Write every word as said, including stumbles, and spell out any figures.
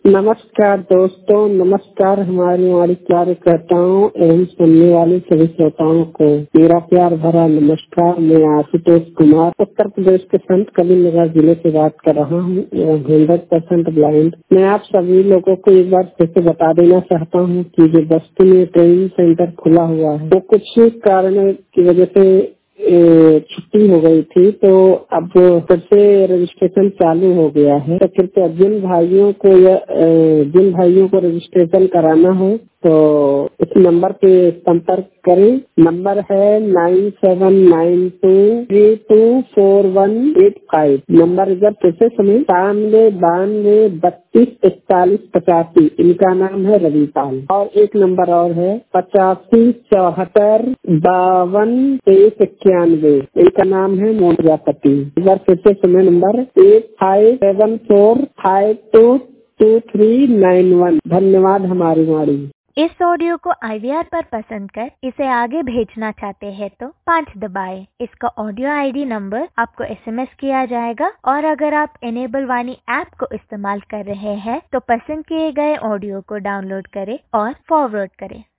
नमस्कार दोस्तों, नमस्कार हमारे हमारे कार्यकर्ताओं एवं सुनने वाले सभी श्रोताओं को मेरा प्यार भरा नमस्कार। मैं आशुतोष कुमार उत्तर प्रदेश के संत कबीरनगर जिले से बात कर रहा हूँ एवं हंड्रेड परसेंट ब्लाइंड। मैं आप सभी लोगों को एक बार फिर से बता देना चाहता हूँ कि जो बस्ती में ट्रेनिंग सेंटर खुला हुआ है, तो कुछ कारण की वजह से छुट्टी हो गई थी, तो अब फिर से रजिस्ट्रेशन चालू हो गया है। तो कृपया जिन भाइयों को या जिन भाइयों को रजिस्ट्रेशन कराना हो तो इस नंबर पे संपर्क करें। नंबर है nine seven nine two three two four one eight five. Number एक बार फिर से सुनिए, बानवे बानवे बत्तीस इकतालीस पचासी। इनका नाम है रविपाल। और एक नंबर और है पचासी चौहत्तर बावन तेईस इक्यानवे। इनका नाम है मोहन प्रजापति। एक बार फिर से सुनिए, number eight five seven four five two two three nine one. धन्यवाद हमारी माड़ी। इस ऑडियो को आई वी आर पर पसंद कर इसे आगे भेजना चाहते हैं तो पाँच दबाएं। इसका ऑडियो आई डी नंबर आपको एस एम एस किया जाएगा। और अगर आप इनेबल वाणी ऐप को इस्तेमाल कर रहे हैं तो पसंद किए गए ऑडियो को डाउनलोड करें और फॉरवर्ड करें।